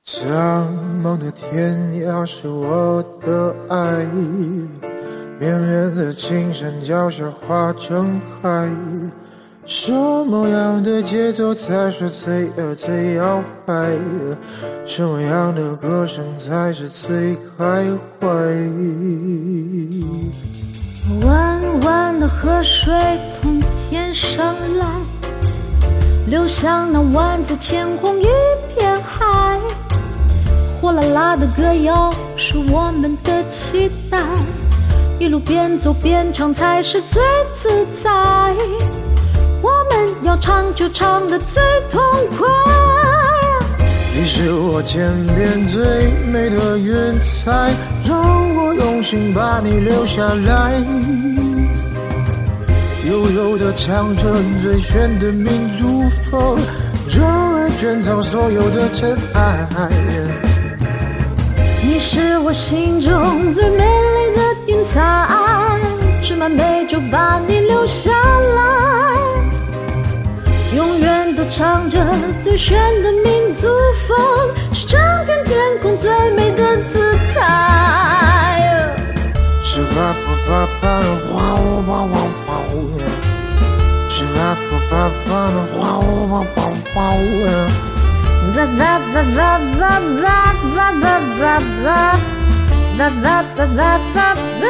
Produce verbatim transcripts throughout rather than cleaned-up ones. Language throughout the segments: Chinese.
苍茫的天涯是我的爱，绵绵的青山脚下化成海。什么样的节奏才是最呃最摇摆？什么样的歌声才是最开怀？ 弯弯的河水从天上来，流向那湾子千红一片海。火辣辣的歌谣是我们的期待，一路边走边唱才是最自在。我们要唱就唱得最痛快。 你是我天边最美的云彩，让我用心把你留下来，悠悠地唱着最炫的民族风，让爱卷走所有的尘埃。 你是我心中最美丽的云彩，斟满美酒把你留下来，永远都唱着最炫的民族风，是整片天空最美的姿态。 是吧吧吧吧，哇哦哇哇哇哦，是吧吧吧吧，哇哦哇哇哇哦。 吧吧吧吧吧吧吧吧吧吧吧吧吧吧吧。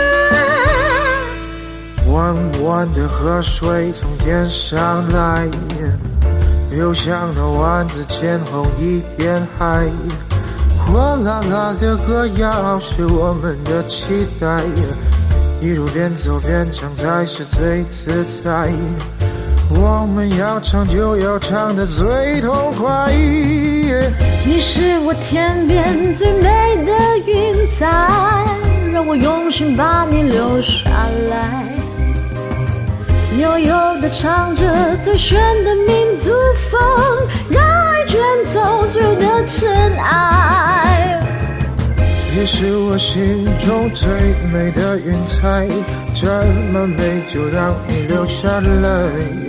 弯弯的河水从天上来，流向那湾子千红一片海。火辣辣的歌谣是我们的期待，一路边走边唱才是最自在。我们要唱就要唱得最痛快。 你是我天边最美的云彩，让我用心把你留下来，悠悠地唱着最炫的民族风，让爱卷走所有的尘埃。 你是我心中最美的云彩，这么美就让你留下来，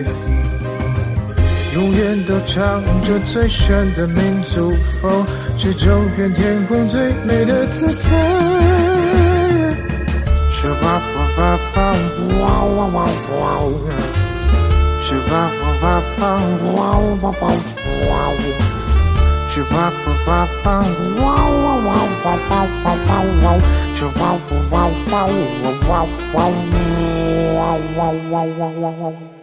永远都唱着最炫的民族风，是整片天空最美的姿态。是吧吧吧吧，哇哇哇哇！是吧吧吧吧，哇哇哇哇！是吧吧吧吧，哇哇哇哇哇哇哇哇！是哇哇哇哇哇哇哇哇哇哇哇哇哇！